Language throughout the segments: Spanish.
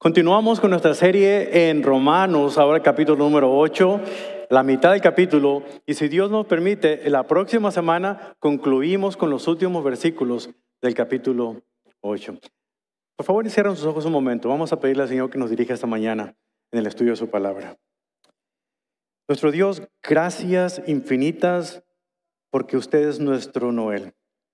Continuamos con nuestra serie en Romanos, ahora el capítulo número 8, la mitad del capítulo, y si Dios nos permite, la próxima semana concluimos con los últimos versículos del capítulo 8. Por favor, cierren sus ojos un momento. Vamos a pedirle al Señor que nos dirija esta mañana en el estudio de su palabra. Nuestro Dios, gracias infinitas porque usted es nuestro Noel.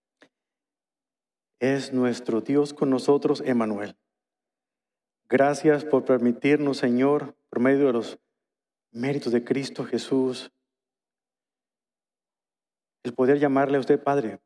Es nuestro Dios con nosotros, Emmanuel. Gracias por permitirnos, Señor, por medio de los méritos de Cristo Jesús, el poder llamarle a usted Padre.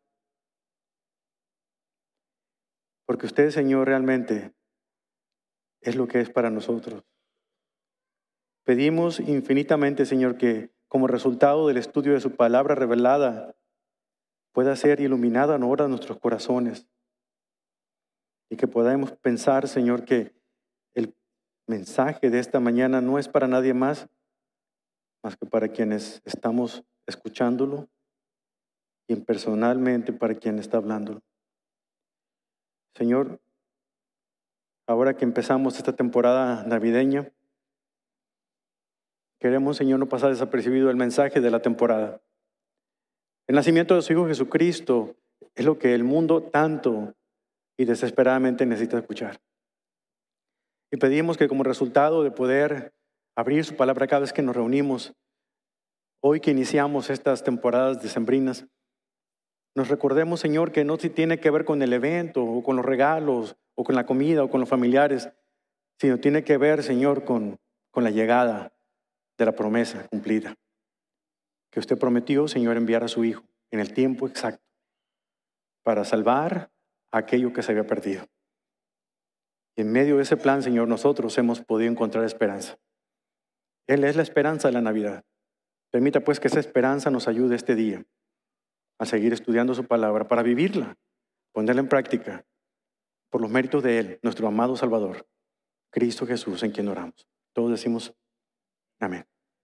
Porque usted, Señor, realmente es lo que es para nosotros. Pedimos infinitamente, Señor, que como resultado del estudio de su palabra revelada, pueda ser iluminada ahora nuestros corazones. Y que podamos pensar, Señor, que el mensaje de esta mañana no es para nadie más que para quienes estamos escuchándolo y personalmente para quien está hablándolo. Señor, ahora que empezamos esta temporada navideña, queremos, Señor, no pasar desapercibido el mensaje de la temporada. El nacimiento de su Hijo Jesucristo es lo que el mundo tanto y desesperadamente necesita escuchar. Y pedimos que como resultado de poder abrir su palabra cada vez que nos reunimos, hoy que iniciamos estas temporadas decembrinas, nos recordemos, Señor, que no se tiene que ver con el evento o con los regalos o con la comida o con los familiares, sino tiene que ver, Señor, con la llegada de la promesa cumplida. Que usted prometió, Señor, enviar a su Hijo en el tiempo exacto para salvar a aquello que se había perdido. Y en medio de ese plan, Señor, nosotros hemos podido encontrar esperanza. Él es la esperanza de la Navidad. Permita pues que esa esperanza nos ayude este día a seguir estudiando su palabra para vivirla, ponerla en práctica por los méritos de Él, nuestro amado Salvador, Cristo Jesús, en quien oramos. Todos decimos amén.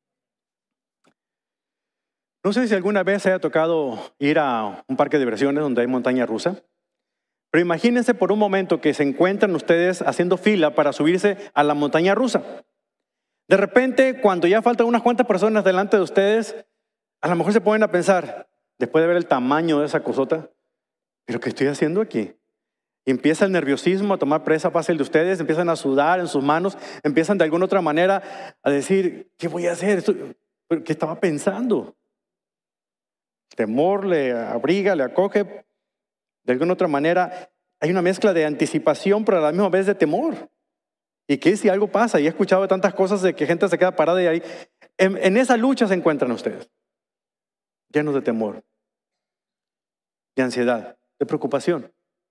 No sé si alguna vez se haya tocado ir a un parque de diversiones donde hay montaña rusa. Pero imagínense por un momento que se encuentran ustedes haciendo fila para subirse a la montaña rusa. De repente, cuando ya faltan unas cuantas personas delante de ustedes, a lo mejor se ponen a pensar, después de ver el tamaño de esa cosota, ¿pero qué estoy haciendo aquí? Y empieza el nerviosismo a tomar presa fácil de ustedes, empiezan a sudar en sus manos, empiezan de alguna otra manera a decir, ¿qué voy a hacer? ¿Qué estaba pensando? El temor le abriga, le acoge. De alguna otra manera, hay una mezcla de anticipación, pero a la misma vez de temor. ¿Y qué si algo pasa? Y he escuchado tantas cosas de que gente se queda parada y ahí. En esa lucha se encuentran ustedes, llenos de temor, de ansiedad, de preocupación.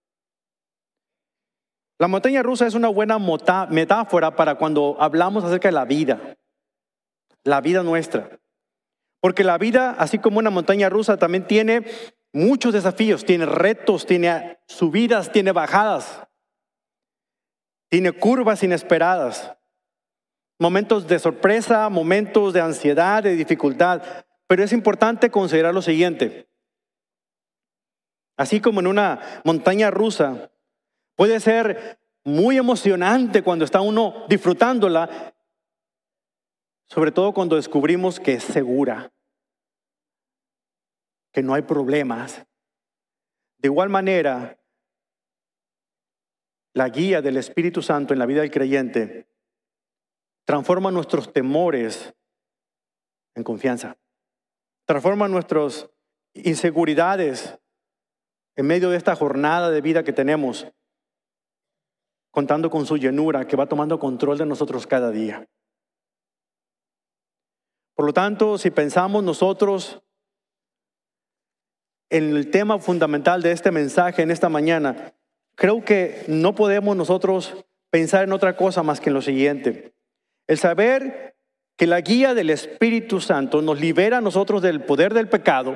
La montaña rusa es una buena metáfora para cuando hablamos acerca de la vida nuestra. Porque la vida, así como una montaña rusa, también tiene muchos desafíos, tiene retos, tiene subidas, tiene bajadas, tiene curvas inesperadas, momentos de sorpresa, momentos de ansiedad, de dificultad. Pero es importante considerar lo siguiente. Así como en una montaña rusa, puede ser muy emocionante cuando está uno disfrutándola, sobre todo cuando descubrimos que es segura, que no hay problemas. De igual manera, la guía del Espíritu Santo en la vida del creyente transforma nuestros temores en confianza. Transforma nuestras inseguridades en medio de esta jornada de vida que tenemos, contando con su llenura que va tomando control de nosotros cada día. Por lo tanto, si pensamos nosotros en el tema fundamental de este mensaje en esta mañana, creo que no podemos nosotros pensar en otra cosa más que en lo siguiente. El saber que la guía del Espíritu Santo nos libera a nosotros del poder del pecado,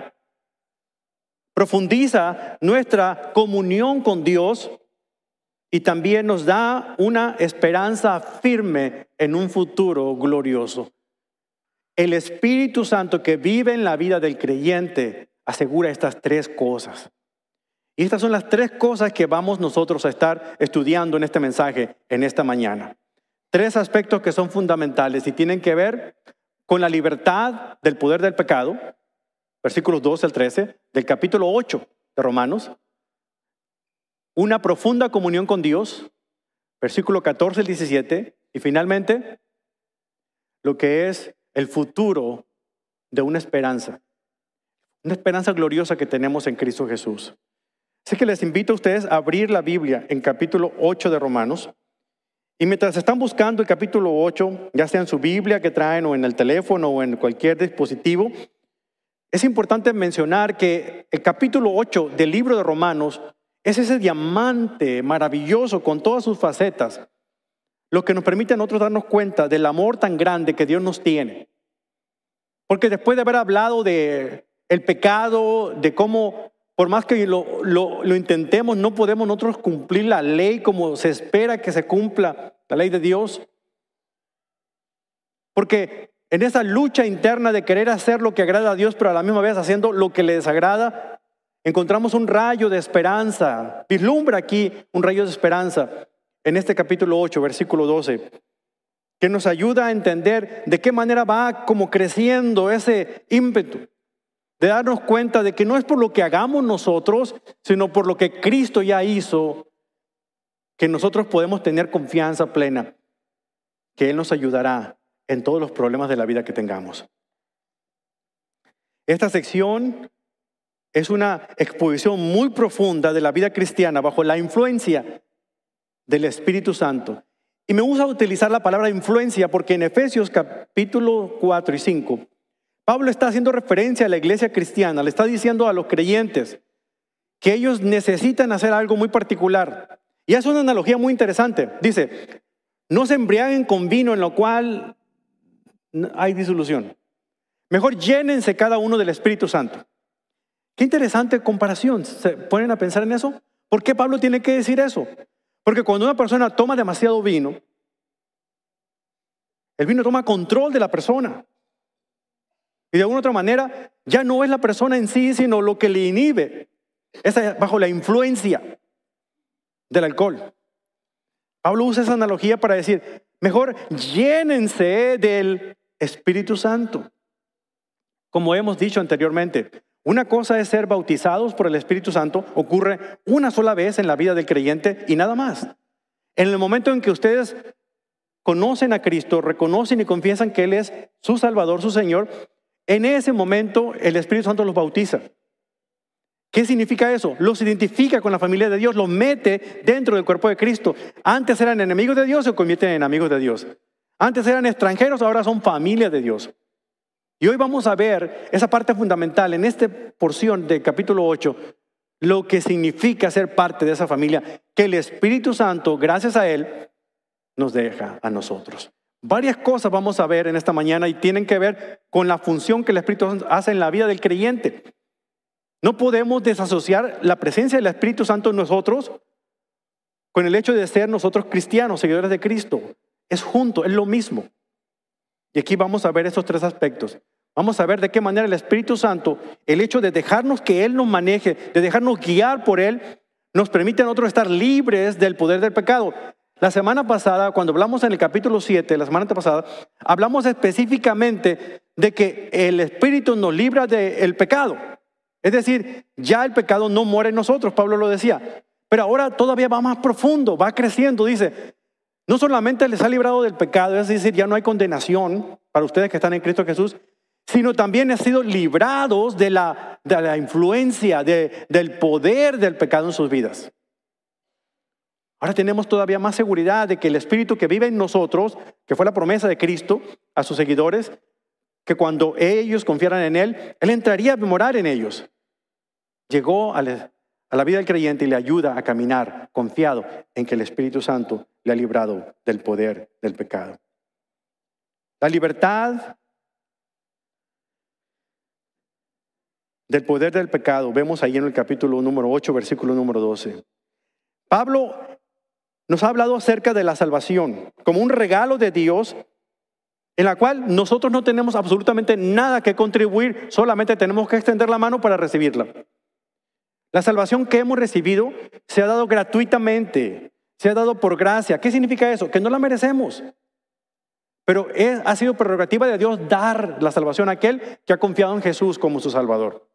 profundiza nuestra comunión con Dios y también nos da una esperanza firme en un futuro glorioso. El Espíritu Santo que vive en la vida del creyente asegura estas tres cosas. Y estas son las tres cosas que vamos nosotros a estar estudiando en este mensaje en esta mañana. tres aspectos que son fundamentales y tienen que ver con la libertad del poder del pecado, versículos 12 al 13, del capítulo 8 de Romanos, una profunda comunión con Dios, versículo 14 al 17, y finalmente, lo que es el futuro de una esperanza gloriosa que tenemos en Cristo Jesús. Así que les invito a ustedes a abrir la Biblia en capítulo 8 de Romanos. Y mientras están buscando el capítulo 8, ya sea en su Biblia que traen o en el teléfono o en cualquier dispositivo, es importante mencionar que el capítulo 8 del libro de Romanos es ese diamante maravilloso con todas sus facetas, lo que nos permite a nosotros darnos cuenta del amor tan grande que Dios nos tiene. Porque después de haber hablado de el pecado, de cómo por más que lo intentemos, no podemos nosotros cumplir la ley como se espera que se cumpla la ley de Dios. Porque en esa lucha interna de querer hacer lo que agrada a Dios, pero a la misma vez haciendo lo que le desagrada, encontramos un rayo de esperanza. Vislumbra aquí un rayo de esperanza en este capítulo 8, versículo 12, que nos ayuda a entender de qué manera va como creciendo ese ímpetu de darnos cuenta de que no es por lo que hagamos nosotros, sino por lo que Cristo ya hizo, que nosotros podemos tener confianza plena, que Él nos ayudará en todos los problemas de la vida que tengamos. Esta sección es una exposición muy profunda de la vida cristiana bajo la influencia del Espíritu Santo. Y me gusta utilizar la palabra influencia porque en Efesios capítulo 4 y 5, Pablo está haciendo referencia a la iglesia cristiana, le está diciendo a los creyentes que ellos necesitan hacer algo muy particular. Y hace una analogía muy interesante. Dice, no se embriaguen con vino en lo cual hay disolución. Mejor llénense cada uno del Espíritu Santo. Qué interesante comparación. ¿Se ponen a pensar en eso? ¿Por qué Pablo tiene que decir eso? Porque cuando una persona toma demasiado vino, el vino toma control de la persona. Y de alguna otra manera, ya no es la persona en sí, sino lo que le inhibe. Es bajo la influencia del alcohol. Pablo usa esa analogía para decir, mejor llénense del Espíritu Santo. Como hemos dicho anteriormente, una cosa es ser bautizados por el Espíritu Santo, ocurre una sola vez en la vida del creyente y nada más. En el momento en que ustedes conocen a Cristo, reconocen y confiesan que Él es su Salvador, su Señor, en ese momento el Espíritu Santo los bautiza. ¿Qué significa eso? Los identifica con la familia de Dios, los mete dentro del cuerpo de Cristo. Antes eran enemigos de Dios, se convierten en amigos de Dios. Antes eran extranjeros, ahora son familia de Dios. Y hoy vamos a ver esa parte fundamental en esta porción del capítulo 8, lo que significa ser parte de esa familia, que el Espíritu Santo, gracias a Él, nos deja a nosotros. Varias cosas vamos a ver en esta mañana y tienen que ver con la función que el Espíritu Santo hace en la vida del creyente. No podemos desasociar la presencia del Espíritu Santo en nosotros con el hecho de ser nosotros cristianos, seguidores de Cristo. Es junto, es lo mismo. Y aquí vamos a ver esos tres aspectos. Vamos a ver de qué manera el Espíritu Santo, el hecho de dejarnos que Él nos maneje, de dejarnos guiar por Él, nos permite a nosotros estar libres del poder del pecado. La semana pasada, cuando hablamos en el capítulo 7, la semana pasada, hablamos específicamente de que el Espíritu nos libra del pecado. Es decir, ya el pecado no muere en nosotros, Pablo lo decía. Pero ahora todavía va más profundo, va creciendo. Dice, no solamente les ha librado del pecado, es decir, ya no hay condenación para ustedes que están en Cristo Jesús, sino también han sido librados de la influencia, del poder del pecado en sus vidas. Ahora tenemos todavía más seguridad de que el Espíritu que vive en nosotros, que fue la promesa de Cristo a sus seguidores, que cuando ellos confiaran en Él, Él entraría a morar en ellos. Llegó a la vida del creyente y le ayuda a caminar confiado en que el Espíritu Santo le ha librado del poder del pecado. La libertad del poder del pecado, vemos ahí en el capítulo número 8, versículo número 12. Pablo nos ha hablado acerca de la salvación como un regalo de Dios en la cual nosotros no tenemos absolutamente nada que contribuir, solamente tenemos que extender la mano para recibirla. La salvación que hemos recibido se ha dado gratuitamente, Se ha dado por gracia. ¿Qué significa eso? Que no la merecemos. Pero ha sido prerrogativa de Dios dar la salvación a aquel que ha confiado en Jesús como su Salvador.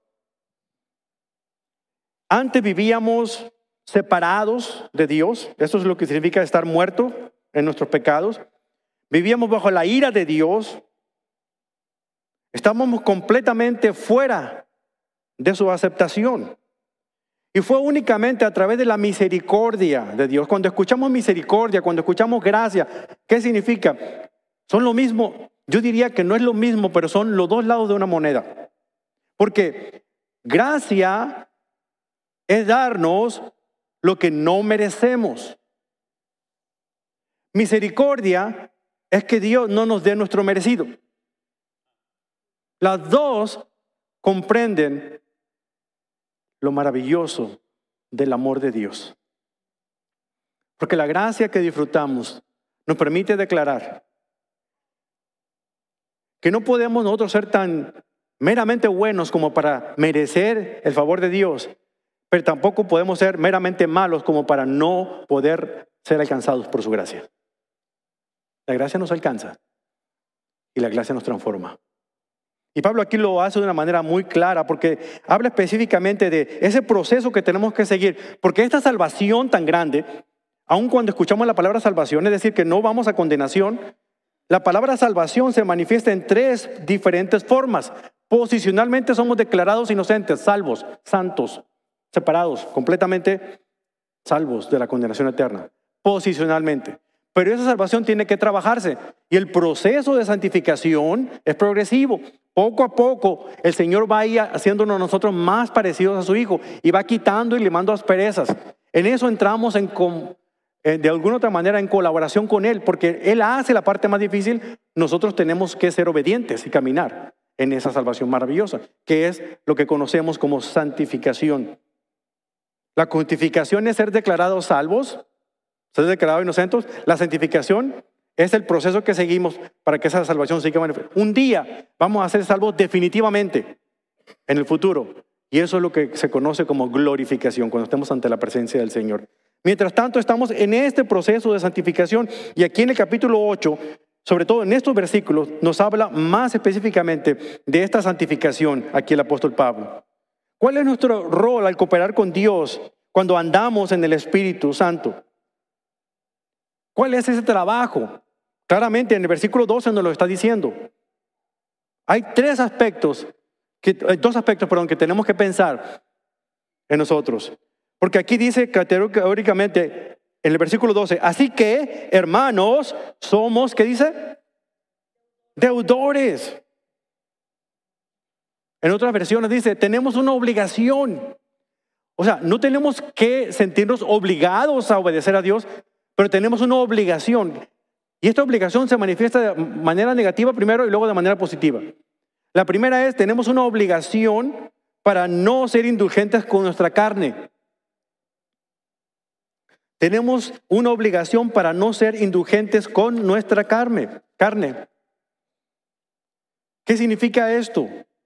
Antes vivíamos separados de Dios. Esto es lo que significa estar muerto en nuestros pecados. Vivíamos bajo la ira de Dios. Estábamos completamente fuera de su aceptación. Y fue únicamente a través de la misericordia de Dios. Cuando escuchamos misericordia, cuando escuchamos gracia, ¿qué significa? Son lo mismo. Yo diría que no es lo mismo, pero son los dos lados de una moneda. Porque gracia es darnos lo que no merecemos. Misericordia es que Dios no nos dé nuestro merecido. Las dos comprenden lo maravilloso del amor de Dios. Porque la gracia que disfrutamos nos permite declarar que no podemos nosotros ser tan meramente buenos como para merecer el favor de Dios, pero tampoco podemos ser meramente malos como para no poder ser alcanzados por su gracia. La gracia nos alcanza y la gracia nos transforma. Y Pablo aquí lo hace de una manera muy clara porque habla específicamente de ese proceso que tenemos que seguir. Porque esta salvación tan grande, aun cuando escuchamos la palabra salvación, es decir, que no vamos a condenación, la palabra salvación se manifiesta en tres diferentes formas. Posicionalmente somos declarados inocentes, salvos, santos, separados, completamente salvos de la condenación eterna. Posicionalmente. Pero esa salvación tiene que trabajarse. Y el proceso de santificación es progresivo. Poco a poco el Señor va a ir haciéndonos nosotros más parecidos a su Hijo y va quitando y limando asperezas. En eso entramos de alguna otra manera en colaboración con Él, porque Él hace la parte más difícil. Nosotros tenemos que ser obedientes y caminar en esa salvación maravillosa, que es lo que conocemos como santificación. La justificación es ser declarados salvos, ser declarados inocentes. La santificación es el proceso que seguimos para que esa salvación siga manifestada. Un día vamos a ser salvos definitivamente en el futuro. Y eso es lo que se conoce como glorificación, cuando estemos ante la presencia del Señor. Mientras tanto, estamos en este proceso de santificación. Y aquí en el capítulo 8, sobre todo en estos versículos, nos habla más específicamente de esta santificación aquí el apóstol Pablo. ¿Cuál es nuestro rol al cooperar con Dios cuando andamos en el Espíritu Santo? ¿Cuál es ese trabajo? Claramente en el versículo 12 nos lo está diciendo. Hay dos aspectos que tenemos que pensar en nosotros. Porque aquí dice categóricamente en el versículo 12, así que, hermanos, somos, ¿qué dice? Deudores. En otras versiones dice, tenemos una obligación. O sea, no tenemos que sentirnos obligados a obedecer a Dios, pero tenemos una obligación. Y esta obligación se manifiesta de manera negativa primero y luego de manera positiva. La primera es, tenemos una obligación para no ser indulgentes con nuestra carne. Tenemos una obligación para no ser indulgentes con nuestra carne. ¿Qué significa esto?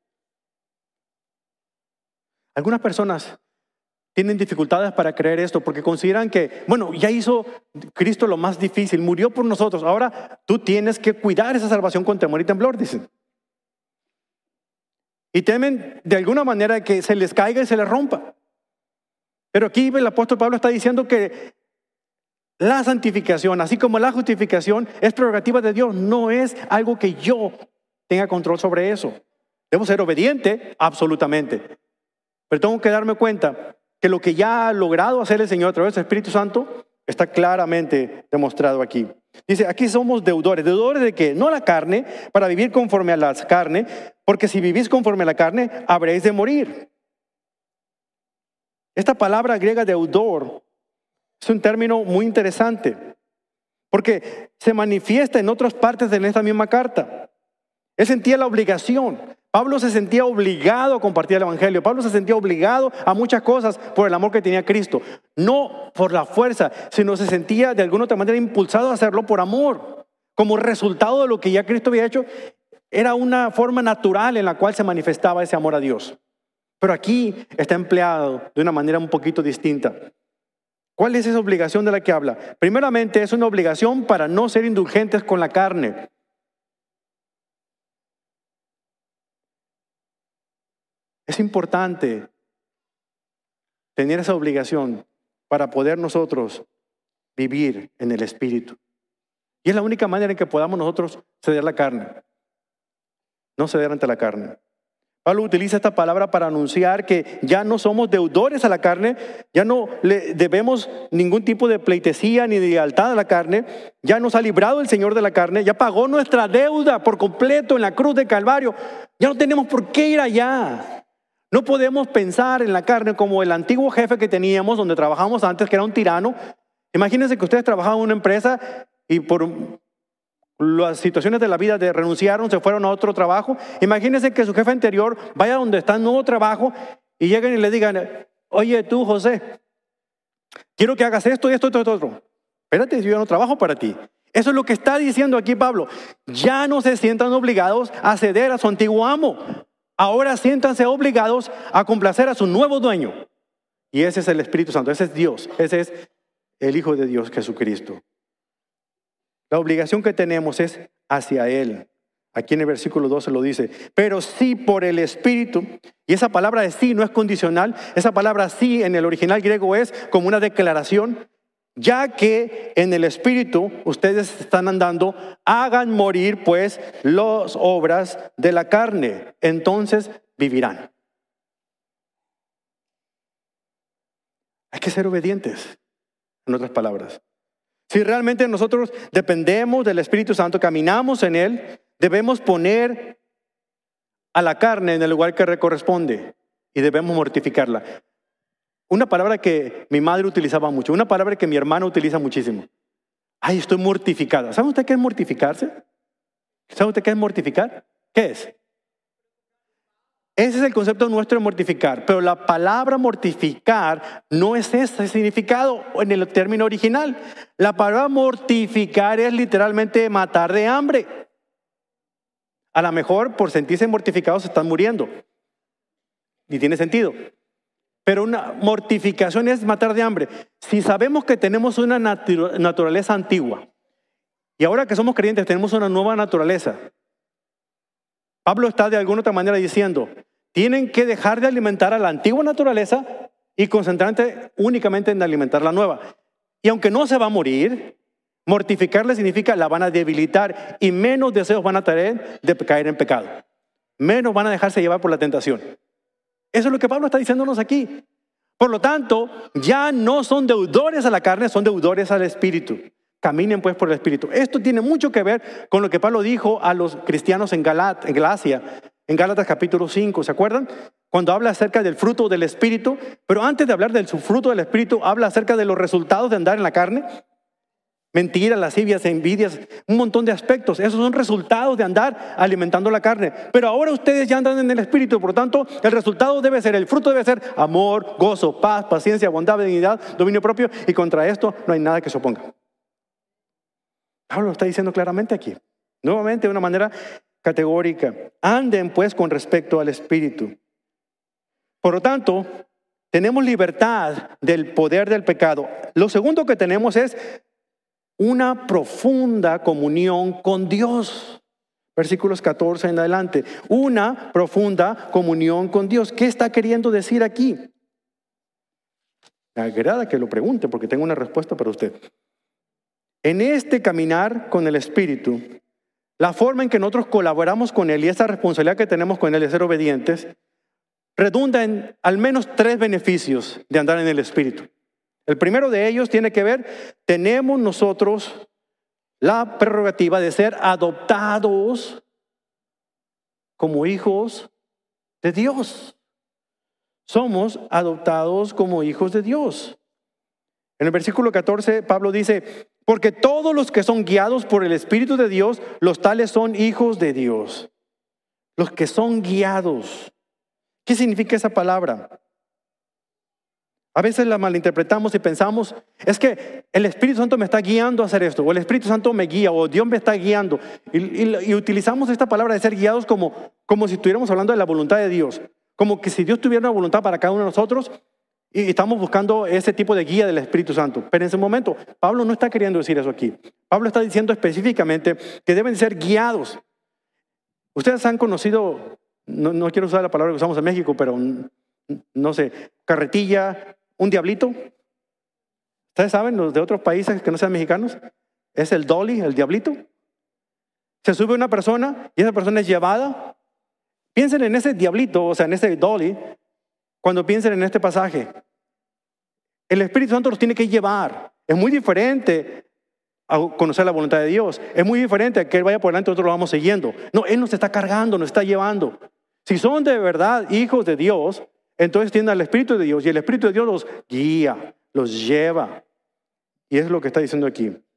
Algunas personas tienen dificultades para creer esto porque consideran que, bueno, ya hizo Cristo lo más difícil, murió por nosotros. Ahora tú tienes que cuidar esa salvación con temor y temblor, dicen. Y temen de alguna manera que se les caiga y se les rompa. Pero aquí el apóstol Pablo está diciendo que la santificación, así como la justificación, es prerrogativa de Dios. No es algo que yo tenga control sobre eso. Debo ser obediente, absolutamente. Pero tengo que darme cuenta que lo que ya ha logrado hacer el Señor a través del Espíritu Santo está claramente demostrado aquí. Dice, aquí somos deudores. ¿Deudores de qué? No a la carne, para vivir conforme a la carne, porque si vivís conforme a la carne, habréis de morir. Esta palabra griega deudor es un término muy interesante, porque se manifiesta en otras partes de esta misma carta. Él sentía la obligación. Pablo se sentía obligado a compartir el evangelio. Pablo se sentía obligado a muchas cosas por el amor que tenía a Cristo. No por la fuerza, sino se sentía de alguna otra manera impulsado a hacerlo por amor. Como resultado de lo que ya Cristo había hecho, era una forma natural en la cual se manifestaba ese amor a Dios. Pero aquí está empleado de una manera un poquito distinta. ¿Cuál es esa obligación de la que habla? Primeramente, es una obligación para no ser indulgentes con la carne. Es importante tener esa obligación para poder nosotros vivir en el Espíritu. Y es la única manera en que podamos nosotros ceder la carne. No ceder ante la carne. Pablo utiliza esta palabra para anunciar que ya no somos deudores a la carne, ya no le debemos ningún tipo de pleitesía ni de lealtad a la carne, ya nos ha librado el Señor de la carne, ya pagó nuestra deuda por completo en la cruz de Calvario, ya no tenemos por qué ir allá. No podemos pensar en la carne como el antiguo jefe que teníamos, donde trabajamos antes, que era un tirano. Imagínense que ustedes trabajaban en una empresa y por las situaciones de la vida renunciaron, se fueron a otro trabajo. Imagínense que su jefe anterior vaya donde está el nuevo trabajo y lleguen y le digan: oye tú, José, quiero que hagas esto y esto y esto, otro. Espérate, yo no trabajo para ti. Eso es lo que está diciendo aquí Pablo. Ya no se sientan obligados a ceder a su antiguo amo. Ahora siéntanse obligados a complacer a su nuevo dueño. Y ese es el Espíritu Santo, ese es Dios, ese es el Hijo de Dios, Jesucristo. La obligación que tenemos es hacia Él. Aquí en el versículo 12 lo dice: pero sí por el Espíritu. Y esa palabra de sí no es condicional. Esa palabra sí en el original griego es como una declaración. Ya que en el Espíritu ustedes están andando, hagan morir pues las obras de la carne. Entonces vivirán. Hay que ser obedientes, en otras palabras. Si realmente nosotros dependemos del Espíritu Santo, caminamos en Él, debemos poner a la carne en el lugar que le corresponde y debemos mortificarla. Una palabra que mi madre utilizaba mucho, una palabra que mi hermana utiliza muchísimo. Ay, estoy mortificada. ¿Sabe usted qué es mortificarse? ¿Sabe usted qué es mortificar? ¿Qué es? Ese es el concepto nuestro de mortificar, pero la palabra mortificar no es ese significado en el término original. La palabra mortificar es literalmente matar de hambre. A lo mejor por sentirse mortificados se están muriendo. Y tiene sentido. Pero una mortificación es matar de hambre. Si sabemos que tenemos una naturaleza antigua y ahora que somos creyentes tenemos una nueva naturaleza, Pablo está de alguna otra manera diciendo: tienen que dejar de alimentar a la antigua naturaleza y concentrarse únicamente en alimentar la nueva. Y aunque no se va a morir, mortificarle significa la van a debilitar y menos deseos van a tener de caer en pecado. Menos van a dejarse llevar por la tentación. Eso es lo que Pablo está diciéndonos aquí. Por lo tanto, ya no son deudores a la carne, son deudores al Espíritu. Caminen pues por el Espíritu. Esto tiene mucho que ver con lo que Pablo dijo a los cristianos en Galacia, en Gálatas capítulo 5. ¿Se acuerdan? Cuando habla acerca del fruto del Espíritu. Pero antes de hablar del fruto del Espíritu, habla acerca de los resultados de andar en la carne. Mentiras, lascivias, envidias, un montón de aspectos. Esos son resultados de andar alimentando la carne. Pero ahora ustedes ya andan en el Espíritu. Por lo tanto, el resultado debe ser, el fruto debe ser amor, gozo, paz, paciencia, bondad, benignidad, dominio propio. Y contra esto no hay nada que se oponga. Pablo lo está diciendo claramente aquí. Nuevamente de una manera categórica. Anden pues con respecto al Espíritu. Por lo tanto, tenemos libertad del poder del pecado. Lo segundo que tenemos es una profunda comunión con Dios. Versículos 14 en adelante. Una profunda comunión con Dios. ¿Qué está queriendo decir aquí? Me agrada que lo pregunte porque tengo una respuesta para usted. En este caminar con el Espíritu, la forma en que nosotros colaboramos con Él y esa responsabilidad que tenemos con Él de ser obedientes, redunda en al menos 3 beneficios de andar en el Espíritu. El primero de ellos tiene que ver, tenemos nosotros la prerrogativa de ser adoptados como hijos de Dios. Somos adoptados como hijos de Dios. En el versículo 14, Pablo dice: porque todos los que son guiados por el Espíritu de Dios, los tales son hijos de Dios. Los que son guiados. ¿Qué significa esa palabra? A veces la malinterpretamos y pensamos, es que el Espíritu Santo me está guiando a hacer esto, o el Espíritu Santo me guía, o Dios me está guiando. Y utilizamos esta palabra de ser guiados como si estuviéramos hablando de la voluntad de Dios. Como que si Dios tuviera una voluntad para cada uno de nosotros, Y estamos buscando ese tipo de guía del Espíritu Santo. Pero en ese momento, Pablo no está queriendo decir eso aquí. Pablo está diciendo específicamente que deben ser guiados. Ustedes han conocido, no quiero usar la palabra que usamos en México, pero no sé, carretilla, un diablito. ¿Ustedes saben, los de otros países que no sean mexicanos? Es el dolly, el diablito. Se sube una persona y esa persona es llevada. Piensen en ese diablito, o sea, en ese dolly, cuando piensen en este pasaje. El Espíritu Santo los tiene que llevar. Es muy diferente a conocer la voluntad de Dios. Es muy diferente a que Él vaya por delante y nosotros lo vamos siguiendo. No, Él nos está cargando, nos está llevando. Si son de verdad hijos de Dios, entonces tienen al Espíritu de Dios y el Espíritu de Dios los guía, los lleva. Y es lo que está diciendo aquí. En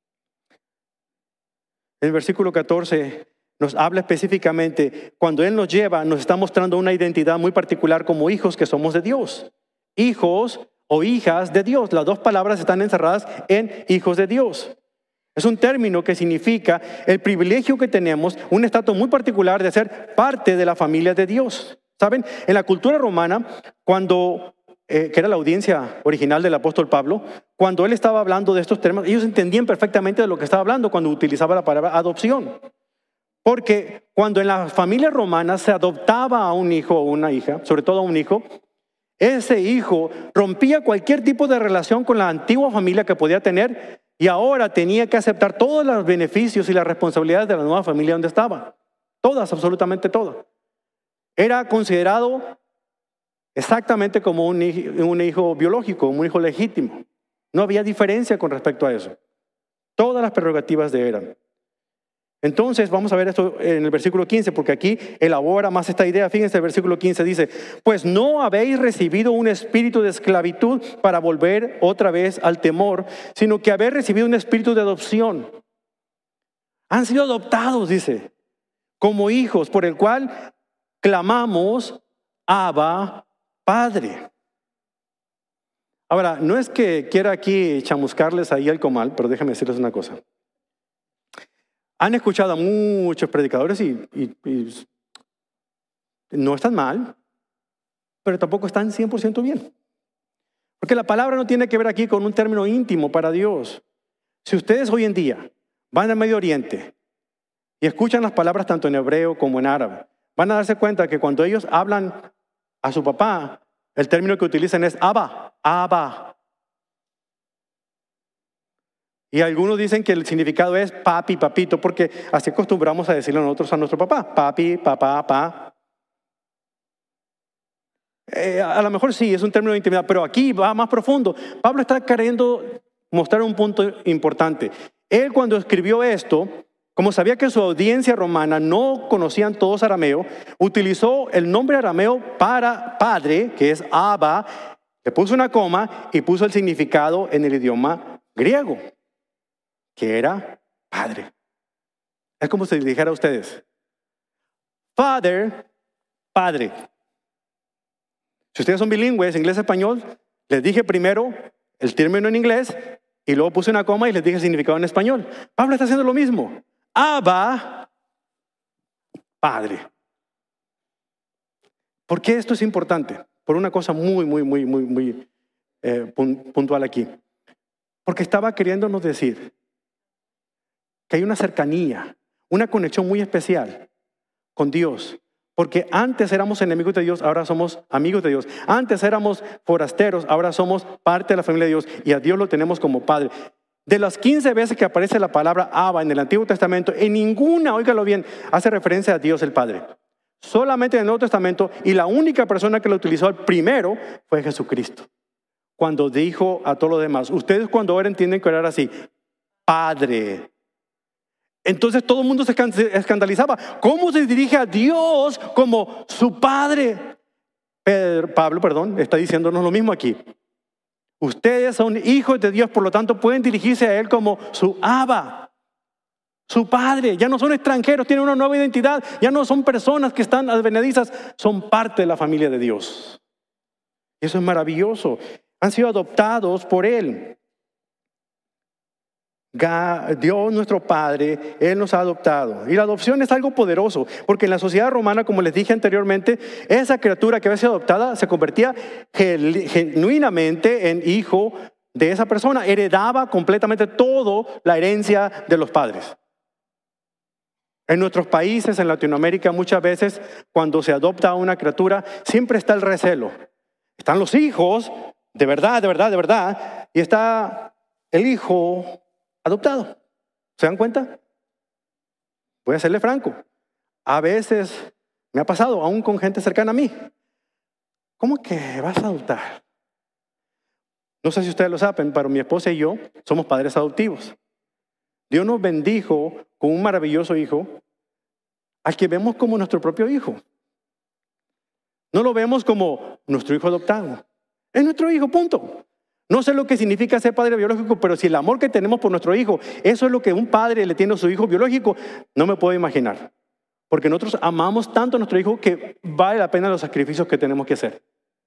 el versículo 14 nos habla específicamente, cuando Él nos lleva, nos está mostrando una identidad muy particular como hijos que somos de Dios. Hijos o hijas de Dios. Las dos palabras están encerradas en hijos de Dios. Es un término que significa el privilegio que tenemos, un estatus muy particular de ser parte de la familia de Dios. ¿Saben? En la cultura romana, cuando, que era la audiencia original del apóstol Pablo, cuando él estaba hablando de estos términos, ellos entendían perfectamente de lo que estaba hablando cuando utilizaba la palabra adopción. Porque cuando en las familias romanas se adoptaba a un hijo o una hija, sobre todo a un hijo, ese hijo rompía cualquier tipo de relación con la antigua familia que podía tener y ahora tenía que aceptar todos los beneficios y las responsabilidades de la nueva familia donde estaba. Todas, absolutamente todas. Era considerado exactamente como un hijo biológico, un hijo legítimo. No había diferencia con respecto a eso. Todas las prerrogativas de eran. Entonces vamos a ver esto en el versículo 15, porque aquí elabora más esta idea. Fíjense, el versículo 15 dice: pues no habéis recibido un espíritu de esclavitud para volver otra vez al temor, sino que habéis recibido un espíritu de adopción. Han sido adoptados, dice, como hijos, por el cual clamamos, Abba, Padre. Ahora, no es que quiera aquí chamuscarles ahí el comal, pero déjenme decirles una cosa. Han escuchado a muchos predicadores y no están mal, pero tampoco están 100% bien. Porque la palabra no tiene que ver aquí con un término íntimo para Dios. Si ustedes hoy en día van al Medio Oriente y escuchan las palabras tanto en hebreo como en árabe, van a darse cuenta que cuando ellos hablan a su papá, el término que utilizan es Abba, Abba. Y algunos dicen que el significado es papi, papito, porque así acostumbramos a decirle nosotros a nuestro papá, papi, papá, pa. A lo mejor sí, es un término de intimidad, pero aquí va más profundo. Pablo está queriendo mostrar un punto importante. Él cuando escribió esto, como sabía que su audiencia romana no conocían todos arameo, utilizó el nombre arameo para padre, que es Abba, le puso una coma y puso el significado en el idioma griego, que era padre. Es como si les dijera a ustedes, Father, padre. Si ustedes son bilingües, inglés-español, les dije primero el término en inglés y luego puse una coma y les dije el significado en español. Pablo está haciendo lo mismo. Abba, padre. ¿Por qué esto es importante? Por una cosa muy puntual aquí. Porque estaba queriéndonos decir que hay una cercanía, una conexión muy especial con Dios. Porque antes éramos enemigos de Dios, ahora somos amigos de Dios. Antes éramos forasteros, ahora somos parte de la familia de Dios. Y a Dios lo tenemos como Padre. De las 15 veces que aparece la palabra Abba en el Antiguo Testamento, en ninguna, óigalo bien, hace referencia a Dios el Padre. Solamente en el Nuevo Testamento, y la única persona que lo utilizó al primero fue Jesucristo. Cuando dijo a todos los demás, ustedes cuando oran entienden que orar así, Padre. Entonces todo el mundo se escandalizaba. ¿Cómo se dirige a Dios como su Padre? Pablo, está diciéndonos lo mismo aquí. Ustedes son hijos de Dios, por lo tanto pueden dirigirse a Él como su Abba, su Padre. Ya no son extranjeros, tienen una nueva identidad. Ya no son personas que están advenedizas, son parte de la familia de Dios. Y eso es maravilloso. Han sido adoptados por Él. Dios nuestro Padre, Él nos ha adoptado. Y la adopción es algo poderoso, porque en la sociedad romana, como les dije anteriormente, esa criatura que había sido adoptada se convertía genuinamente en hijo de esa persona. Heredaba completamente toda la herencia de los padres. En nuestros países, en Latinoamérica, muchas veces cuando se adopta a una criatura, siempre está el recelo. Están los hijos, de verdad, y está el hijo adoptado. ¿Se dan cuenta? Voy a serle franco. A veces me ha pasado, aún con gente cercana a mí. ¿Cómo que vas a adoptar? No sé si ustedes lo saben, pero mi esposa y yo somos padres adoptivos. Dios nos bendijo con un maravilloso hijo al que vemos como nuestro propio hijo. No lo vemos como nuestro hijo adoptado. Es nuestro hijo, punto. No sé lo que significa ser padre biológico, pero si el amor que tenemos por nuestro hijo, eso es lo que un padre le tiene a su hijo biológico, no me puedo imaginar. Porque nosotros amamos tanto a nuestro hijo que vale la pena los sacrificios que tenemos que hacer.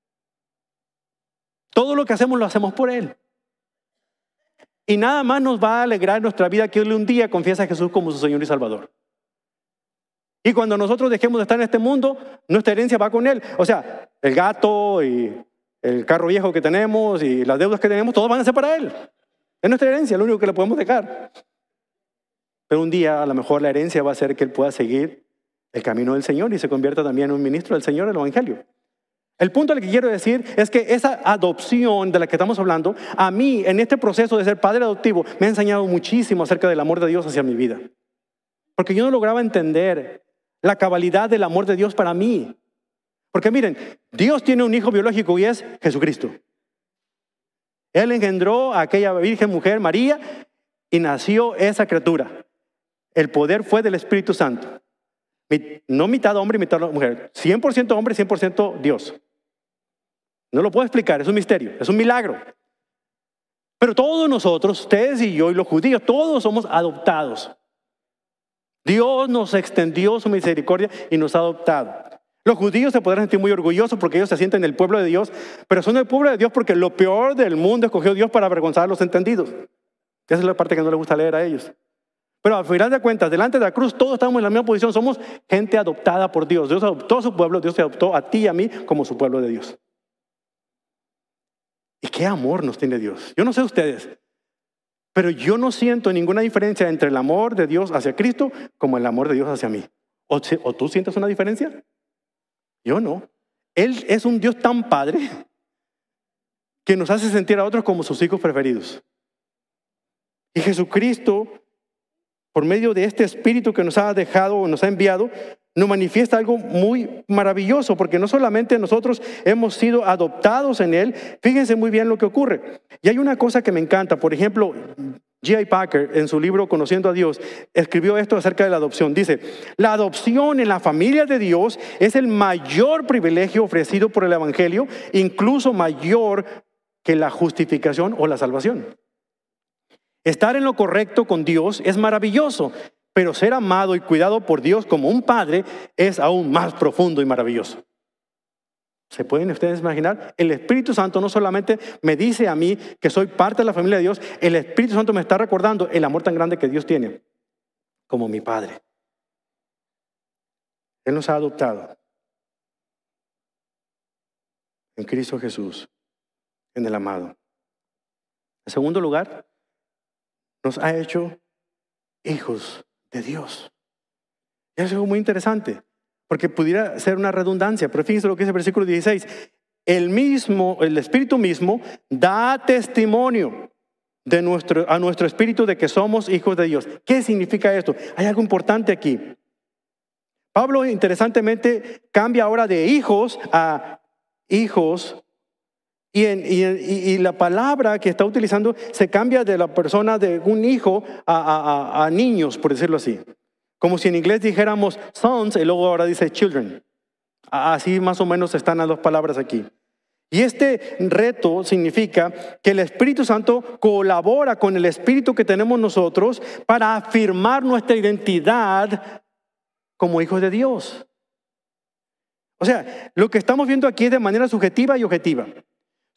Todo lo que hacemos lo hacemos por él. Y nada más nos va a alegrar nuestra vida que él un día confiesa a Jesús como su Señor y Salvador. Y cuando nosotros dejemos de estar en este mundo, nuestra herencia va con él. O sea, el gato y el carro viejo que tenemos y las deudas que tenemos, todos van a ser para él. Es nuestra herencia, lo único que le podemos dejar. Pero un día a lo mejor la herencia va a ser que él pueda seguir el camino del Señor y se convierta también en un ministro del Señor del Evangelio. El punto al que quiero decir es que esa adopción de la que estamos hablando, a mí en este proceso de ser padre adoptivo, me ha enseñado muchísimo acerca del amor de Dios hacia mi vida. Porque yo no lograba entender la cabalidad del amor de Dios para mí. Porque miren, Dios tiene un hijo biológico y es Jesucristo. Él engendró a aquella virgen mujer, María, y nació esa criatura. El poder fue del Espíritu Santo. No mitad hombre y mitad mujer. 100% hombre y 100% Dios. No lo puedo explicar, es un misterio, es un milagro. Pero todos nosotros, ustedes y yo y los judíos, todos somos adoptados. Dios nos extendió su misericordia y nos ha adoptado. Los judíos se podrán sentir muy orgullosos porque ellos se sienten el pueblo de Dios, pero son el pueblo de Dios porque lo peor del mundo escogió Dios para avergonzar a los entendidos. Esa es la parte que no les gusta leer a ellos. Pero al final de cuentas, delante de la cruz, todos estamos en la misma posición. Somos gente adoptada por Dios. Dios adoptó a su pueblo, Dios te adoptó a ti y a mí como su pueblo de Dios. ¿Y qué amor nos tiene Dios? Yo no sé ustedes, pero yo no siento ninguna diferencia entre el amor de Dios hacia Cristo como el amor de Dios hacia mí. ¿O tú sientes una diferencia? Yo no. Él es un Dios tan padre que nos hace sentir a otros como sus hijos preferidos. Y Jesucristo, por medio de este Espíritu que nos ha dejado, nos ha enviado, nos manifiesta algo muy maravilloso, porque no solamente nosotros hemos sido adoptados en Él, fíjense muy bien lo que ocurre. Y hay una cosa que me encanta, por ejemplo, J.I. Packer en su libro Conociendo a Dios escribió esto acerca de la adopción. Dice, la adopción en la familia de Dios es el mayor privilegio ofrecido por el Evangelio, incluso mayor que la justificación o la salvación. Estar en lo correcto con Dios es maravilloso, pero ser amado y cuidado por Dios como un padre es aún más profundo y maravilloso. ¿Se pueden ustedes imaginar? El Espíritu Santo no solamente me dice a mí que soy parte de la familia de Dios, el Espíritu Santo me está recordando el amor tan grande que Dios tiene como mi Padre. Él nos ha adoptado en Cristo Jesús, en el amado. En segundo lugar, nos ha hecho hijos de Dios. Y eso es algo muy interesante, porque pudiera ser una redundancia, pero fíjense lo que dice el versículo 16. El Espíritu mismo da testimonio a nuestro espíritu de que somos hijos de Dios. ¿Qué significa esto? Hay algo importante aquí. Pablo interesantemente cambia ahora de hijos a hijos. Y la palabra que está utilizando se cambia de la persona de un hijo a niños, por decirlo así. Como si en inglés dijéramos sons y luego ahora dice children. Así más o menos están las dos palabras aquí. Y este reto significa que el Espíritu Santo colabora con el Espíritu que tenemos nosotros para afirmar nuestra identidad como hijos de Dios. O sea, lo que estamos viendo aquí es de manera subjetiva y objetiva.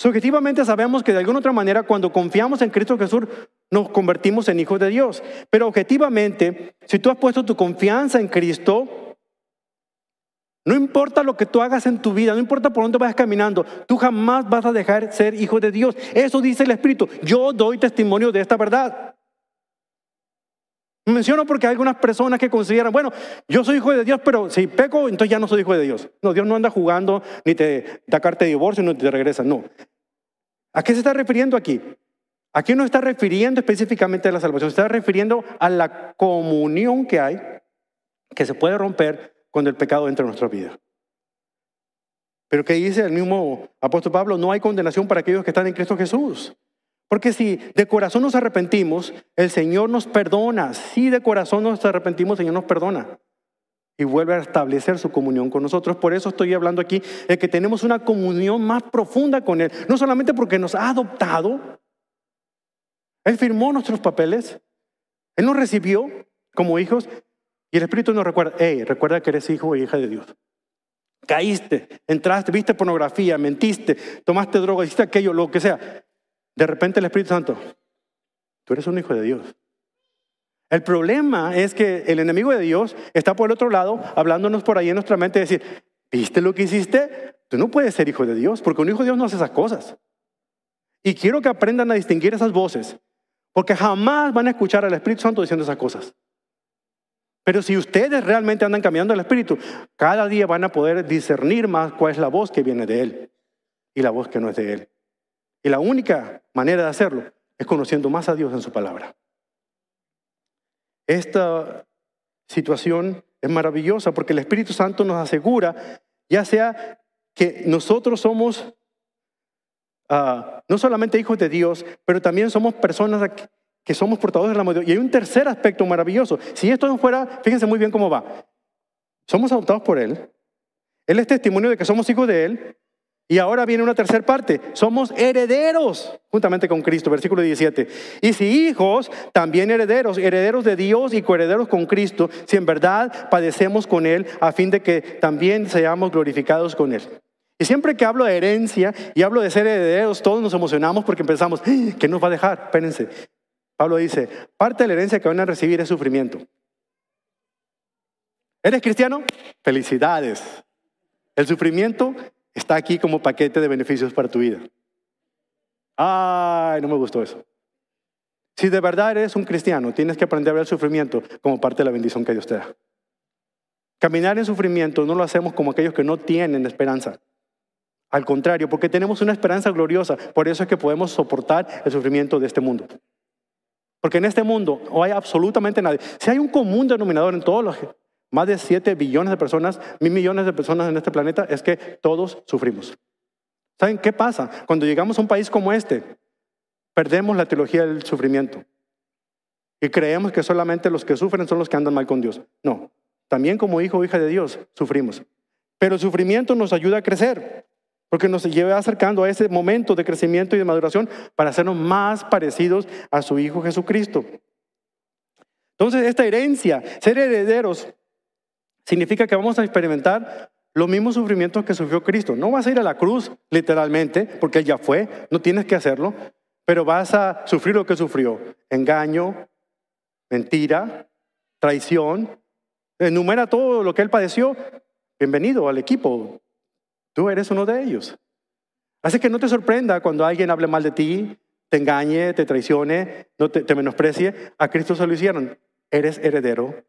Subjetivamente sabemos que de alguna otra manera cuando confiamos en Cristo Jesús nos convertimos en hijos de Dios. Pero objetivamente, si tú has puesto tu confianza en Cristo, no importa lo que tú hagas en tu vida, no importa por dónde vayas caminando, tú jamás vas a dejar de ser hijo de Dios. Eso dice el Espíritu. Yo doy testimonio de esta verdad. Menciono porque hay algunas personas que consideran, bueno, yo soy hijo de Dios, pero si peco, entonces ya no soy hijo de Dios. No, Dios no anda jugando, ni te da carta de divorcio, ni te regresa, no. ¿A qué se está refiriendo aquí? Aquí no está refiriendo específicamente a la salvación, se está refiriendo a la comunión que hay, que se puede romper cuando el pecado entra en nuestra vida. Pero ¿qué dice el mismo apóstol Pablo? No hay condenación para aquellos que están en Cristo Jesús. Porque si de corazón nos arrepentimos, el Señor nos perdona. Si de corazón nos arrepentimos, el Señor nos perdona. Y vuelve a establecer su comunión con nosotros. Por eso estoy hablando aquí de que tenemos una comunión más profunda con Él. No solamente porque nos ha adoptado. Él firmó nuestros papeles. Él nos recibió como hijos. Y el Espíritu nos recuerda, hey, recuerda que eres hijo o hija de Dios. Caíste, entraste, viste pornografía, mentiste, tomaste droga, hiciste aquello, lo que sea. De repente el Espíritu Santo, tú eres un hijo de Dios. El problema es que el enemigo de Dios está por el otro lado, hablándonos por ahí en nuestra mente, decir, ¿viste lo que hiciste? Tú no puedes ser hijo de Dios, porque un hijo de Dios no hace esas cosas. Y quiero que aprendan a distinguir esas voces, porque jamás van a escuchar al Espíritu Santo diciendo esas cosas. Pero si ustedes realmente andan caminando el Espíritu, cada día van a poder discernir más cuál es la voz que viene de Él y la voz que no es de Él. Y la única manera de hacerlo es conociendo más a Dios en su palabra. Esta situación es maravillosa porque el Espíritu Santo nos asegura, ya sea que nosotros somos no solamente hijos de Dios, pero también somos personas que somos portadores del amor de Dios. Y hay un tercer aspecto maravilloso. Si esto no fuera, fíjense muy bien cómo va. Somos adoptados por Él. Él es testimonio de que somos hijos de Él. Y ahora viene una tercera parte. Somos herederos juntamente con Cristo, versículo 17. Y si hijos, también herederos, herederos de Dios y coherederos con Cristo, si en verdad padecemos con Él, a fin de que también seamos glorificados con Él. Y siempre que hablo de herencia y hablo de ser herederos, todos nos emocionamos porque pensamos, ¿qué nos va a dejar? Espérense. Pablo dice, parte de la herencia que van a recibir es sufrimiento. ¿Eres cristiano? Felicidades. El sufrimiento está aquí como paquete de beneficios para tu vida. Ay, no me gustó eso. Si de verdad eres un cristiano, tienes que aprender a ver el sufrimiento como parte de la bendición que Dios te da. Caminar en sufrimiento no lo hacemos como aquellos que no tienen esperanza. Al contrario, porque tenemos una esperanza gloriosa. Por eso es que podemos soportar el sufrimiento de este mundo. Porque en este mundo no hay absolutamente nadie. Si hay un común denominador en todos los más de 7 billones de personas, 1.000 millones de personas en este planeta, es que todos sufrimos. ¿Saben qué pasa? Cuando llegamos a un país como este, perdemos la teología del sufrimiento. Y creemos que solamente los que sufren son los que andan mal con Dios. No, también como hijo o hija de Dios sufrimos. Pero el sufrimiento nos ayuda a crecer, porque nos lleva acercando a ese momento de crecimiento y de maduración para hacernos más parecidos a su Hijo Jesucristo. Entonces, esta herencia, ser herederos, significa que vamos a experimentar los mismos sufrimientos que sufrió Cristo. No vas a ir a la cruz, literalmente, porque Él ya fue, no tienes que hacerlo, pero vas a sufrir lo que sufrió. Engaño, mentira, traición. Enumera todo lo que Él padeció. Bienvenido al equipo. Tú eres uno de ellos. Así que no te sorprenda cuando alguien hable mal de ti, te engañe, te traicione, no te menosprecie. A Cristo se lo hicieron. Eres heredero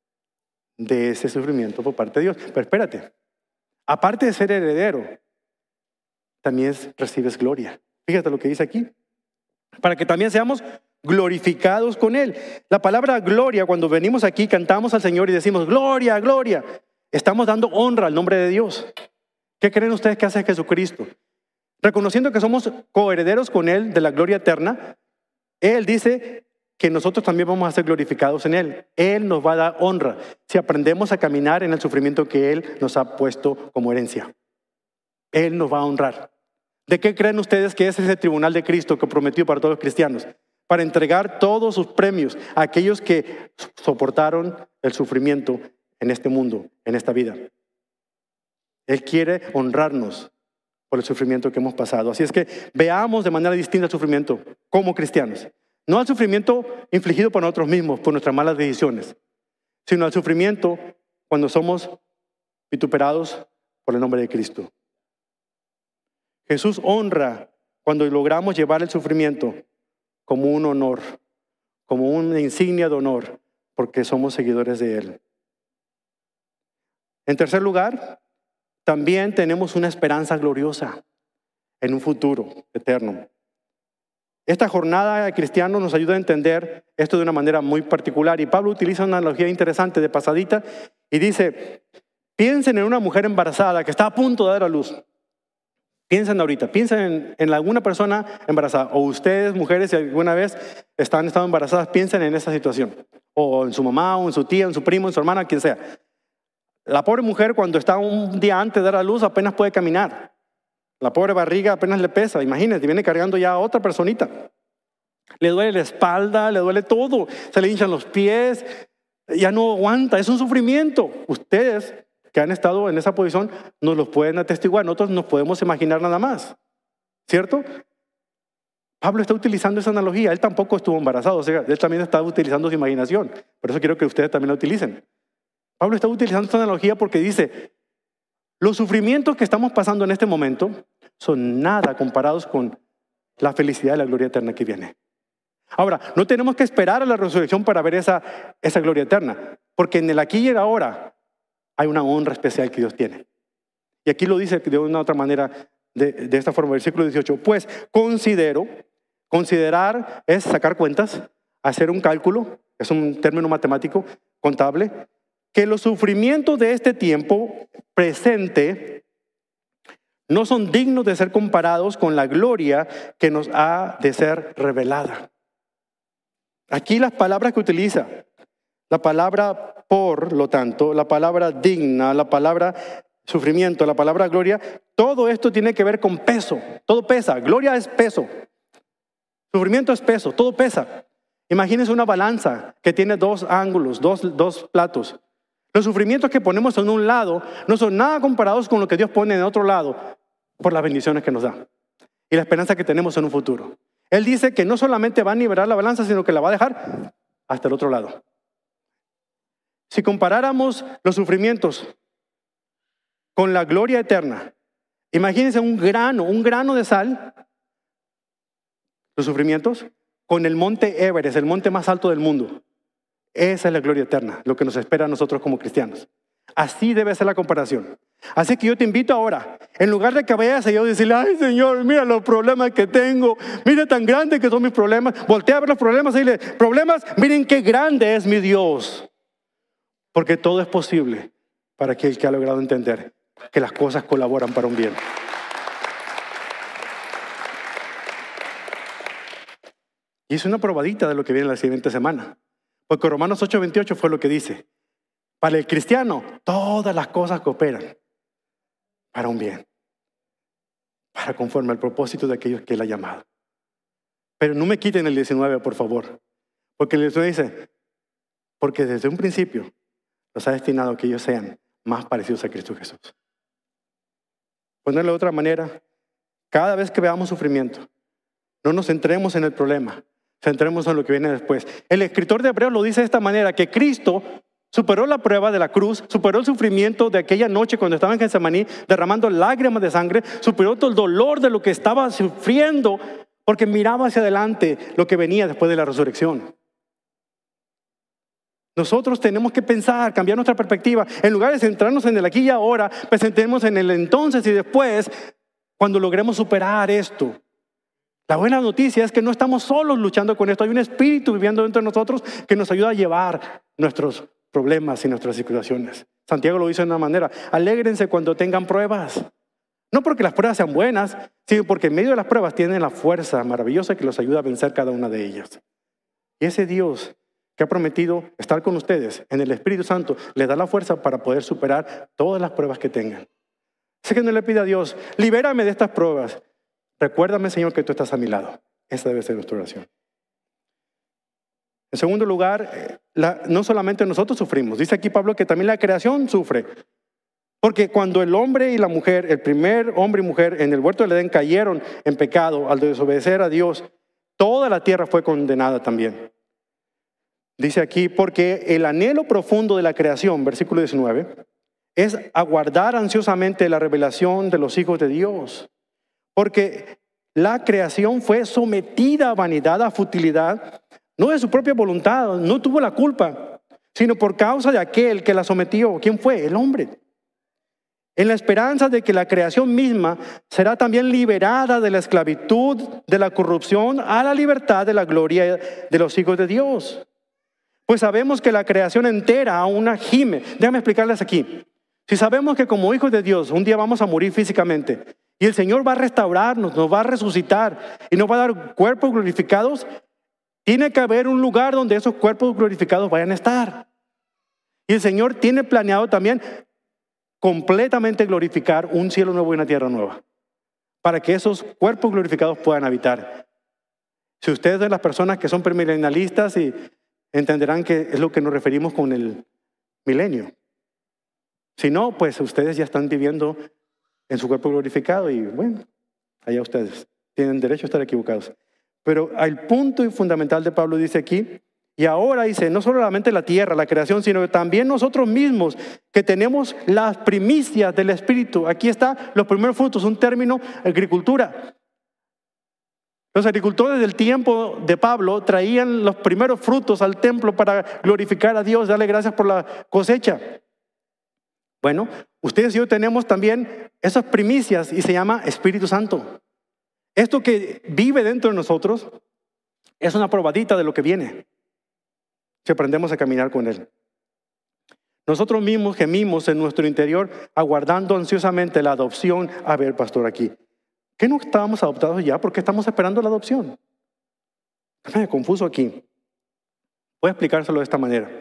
de ese sufrimiento por parte de Dios. Pero espérate, aparte de ser heredero, también recibes gloria. Fíjate lo que dice aquí. Para que también seamos glorificados con Él. La palabra gloria, cuando venimos aquí, cantamos al Señor y decimos gloria, gloria. Estamos dando honra al nombre de Dios. ¿Qué creen ustedes que hace Jesucristo? Reconociendo que somos coherederos con Él de la gloria eterna, Él dice que nosotros también vamos a ser glorificados en Él. Él nos va a dar honra si aprendemos a caminar en el sufrimiento que Él nos ha puesto como herencia. Él nos va a honrar. ¿De qué creen ustedes que es ese tribunal de Cristo que prometió para todos los cristianos? Para entregar todos sus premios a aquellos que soportaron el sufrimiento en este mundo, en esta vida. Él quiere honrarnos por el sufrimiento que hemos pasado. Así es que veamos de manera distinta el sufrimiento como cristianos. No al sufrimiento infligido por nosotros mismos, por nuestras malas decisiones, sino al sufrimiento cuando somos vituperados por el nombre de Cristo. Jesús honra cuando logramos llevar el sufrimiento como un honor, como una insignia de honor, porque somos seguidores de Él. En tercer lugar, también tenemos una esperanza gloriosa en un futuro eterno. Esta jornada de cristianos nos ayuda a entender esto de una manera muy particular. Y Pablo utiliza una analogía interesante de pasadita y dice, piensen en una mujer embarazada que está a punto de dar a luz. Piensen ahorita, piensen en alguna persona embarazada. O ustedes, mujeres, si alguna vez han estado embarazadas, piensen en esa situación. O en su mamá, o en su tía, en su primo, en su hermana, quien sea. La pobre mujer cuando está un día antes de dar a luz apenas puede caminar. La pobre barriga apenas le pesa, imagínense, viene cargando ya a otra personita. Le duele la espalda, le duele todo, se le hinchan los pies, ya no aguanta, es un sufrimiento. Ustedes que han estado en esa posición nos lo pueden atestiguar, nosotros nos podemos imaginar nada más, ¿cierto? Pablo está utilizando esa analogía, él tampoco estuvo embarazado, o sea, él también está utilizando su imaginación, por eso quiero que ustedes también la utilicen. Pablo está utilizando esta analogía porque dice, los sufrimientos que estamos pasando en este momento son nada comparados con la felicidad y la gloria eterna que viene. Ahora, no tenemos que esperar a la resurrección para ver esa gloria eterna, porque en el aquí y el ahora hay una honra especial que Dios tiene. Y aquí lo dice de una otra manera, de esta forma, versículo 18. Pues considerar es sacar cuentas, hacer un cálculo, es un término matemático, contable, que los sufrimientos de este tiempo presente no son dignos de ser comparados con la gloria que nos ha de ser revelada. Aquí las palabras que utiliza, la palabra por lo tanto, la palabra digna, la palabra sufrimiento, la palabra gloria, todo esto tiene que ver con peso, todo pesa, gloria es peso, sufrimiento es peso, todo pesa. Imagínense una balanza que tiene dos ángulos, dos platos. Los sufrimientos que ponemos en un lado no son nada comparados con lo que Dios pone en otro lado por las bendiciones que nos da y la esperanza que tenemos en un futuro. Él dice que no solamente va a nivelar la balanza, sino que la va a dejar hasta el otro lado. Si comparáramos los sufrimientos con la gloria eterna, imagínense un grano de sal, los sufrimientos, con el monte Everest, el monte más alto del mundo. Esa es la gloria eterna, lo que nos espera a nosotros como cristianos. Así debe ser la comparación. Así que yo te invito ahora, en lugar de que vayas a yo decirle, ay Señor, mira los problemas que tengo, mira tan grandes que son mis problemas, voltea a ver los problemas y dile, problemas, miren qué grande es mi Dios. Porque todo es posible para aquel que ha logrado entender que las cosas colaboran para un bien. Y es una probadita de lo que viene la siguiente semana. Porque Romanos 8:28 fue lo que dice. Para el cristiano, todas las cosas cooperan para un bien. Para conforme al propósito de aquellos que Él ha llamado. Pero no me quiten el 19, por favor. Porque el 19 dice, porque desde un principio los ha destinado a que ellos sean más parecidos a Cristo Jesús. Ponerlo de otra manera, cada vez que veamos sufrimiento, no nos centremos en el problema, centremos en lo que viene después. El escritor de Hebreos lo dice de esta manera, que Cristo superó la prueba de la cruz, superó el sufrimiento de aquella noche cuando estaba en Getsemaní, derramando lágrimas de sangre, superó todo el dolor de lo que estaba sufriendo, porque miraba hacia adelante lo que venía después de la resurrección. Nosotros tenemos que pensar, cambiar nuestra perspectiva. En lugar de centrarnos en el aquí y ahora, presentemos en el entonces y después, cuando logremos superar esto. La buena noticia es que no estamos solos luchando con esto. Hay un espíritu viviendo dentro de nosotros que nos ayuda a llevar nuestros problemas y nuestras situaciones. Santiago lo dice de una manera, alégrense cuando tengan pruebas. No porque las pruebas sean buenas, sino porque en medio de las pruebas tienen la fuerza maravillosa que los ayuda a vencer cada una de ellas. Y ese Dios que ha prometido estar con ustedes en el Espíritu Santo, les da la fuerza para poder superar todas las pruebas que tengan. Así que no le pida a Dios, libérame de estas pruebas. Recuérdame, Señor, que tú estás a mi lado. Esa debe ser nuestra oración. En segundo lugar, no solamente nosotros sufrimos. Dice aquí Pablo que también la creación sufre. Porque cuando el hombre y la mujer, el primer hombre y mujer en el huerto del Edén cayeron en pecado al desobedecer a Dios, toda la tierra fue condenada también. Dice aquí, porque el anhelo profundo de la creación, versículo 19, es aguardar ansiosamente la revelación de los hijos de Dios. Porque la creación fue sometida a vanidad, a futilidad, no de su propia voluntad, no tuvo la culpa, sino por causa de aquel que la sometió. ¿Quién fue? El hombre. En la esperanza de que la creación misma será también liberada de la esclavitud, de la corrupción, a la libertad de la gloria de los hijos de Dios. Pues sabemos que la creación entera aún gime. Déjame explicarles aquí. Si sabemos que como hijos de Dios un día vamos a morir físicamente y el Señor va a restaurarnos, nos va a resucitar y nos va a dar cuerpos glorificados, tiene que haber un lugar donde esos cuerpos glorificados vayan a estar. Y el Señor tiene planeado también completamente glorificar un cielo nuevo y una tierra nueva, para que esos cuerpos glorificados puedan habitar. Si ustedes son las personas que son premilenialistas, y entenderán que es lo que nos referimos con el milenio. Si no, pues ustedes ya están viviendo en su cuerpo glorificado y bueno, allá ustedes tienen derecho a estar equivocados. Pero el punto fundamental de Pablo dice aquí, y ahora dice, no solamente la tierra, la creación, sino que también nosotros mismos, que tenemos las primicias del Espíritu. Aquí está los primeros frutos, un término, agricultura. Los agricultores del tiempo de Pablo traían los primeros frutos al templo para glorificar a Dios, darle gracias por la cosecha. Bueno, ustedes y yo tenemos también esas primicias y se llama Espíritu Santo. Esto que vive dentro de nosotros es una probadita de lo que viene, si aprendemos a caminar con Él. Nosotros mismos gemimos en nuestro interior aguardando ansiosamente la adopción. A ver, pastor, aquí, ¿qué no estábamos adoptados ya? ¿Por qué estamos esperando la adopción? Me confuso aquí. Voy a explicárselo de esta manera.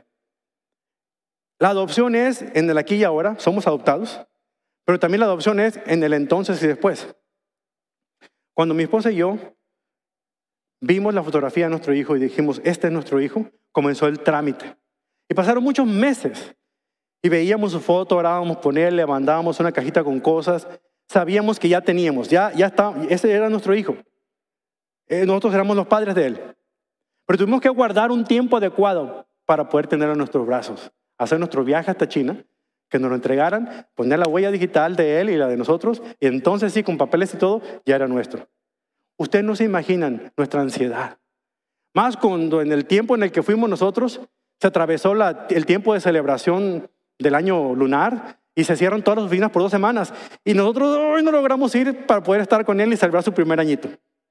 La adopción es en el aquí y ahora, somos adoptados, pero también la adopción es en el entonces y después. Cuando mi esposa y yo vimos la fotografía de nuestro hijo y dijimos, este es nuestro hijo, comenzó el trámite. Y pasaron muchos meses y veíamos su foto, orábamos por él, le mandábamos una cajita con cosas. Sabíamos que ya teníamos, ya está, ese era nuestro hijo. Nosotros éramos los padres de él. Pero tuvimos que guardar un tiempo adecuado para poder tenerlo en nuestros brazos. Hacer nuestro viaje hasta China, que nos lo entregaran, poner la huella digital de él y la de nosotros, y entonces sí, con papeles y todo, ya era nuestro. Ustedes no se imaginan nuestra ansiedad. Más cuando en el tiempo en el que fuimos nosotros, se atravesó el tiempo de celebración del año lunar y se cierran todas las oficinas por 2 semanas. Y nosotros hoy no logramos ir para poder estar con él y celebrar su primer añito.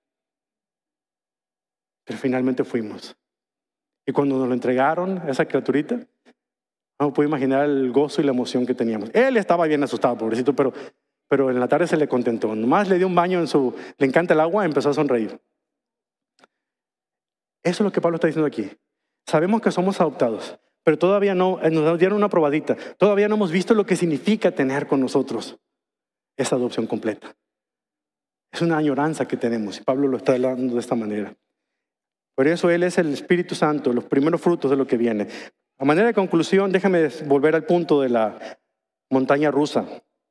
Pero finalmente fuimos. Y cuando nos lo entregaron, esa criaturita, no puedo imaginar el gozo y la emoción que teníamos. Él estaba bien asustado, pobrecito, pero en la tarde se le contentó. Nomás le dio un baño le encanta el agua, empezó a sonreír. Eso es lo que Pablo está diciendo aquí. Sabemos que somos adoptados, pero todavía no, nos dieron una probadita. Todavía no hemos visto lo que significa tener con nosotros esa adopción completa. Es una añoranza que tenemos, y Pablo lo está hablando de esta manera. Por eso Él es el Espíritu Santo, los primeros frutos de lo que viene. A manera de conclusión, déjame volver al punto de la montaña rusa.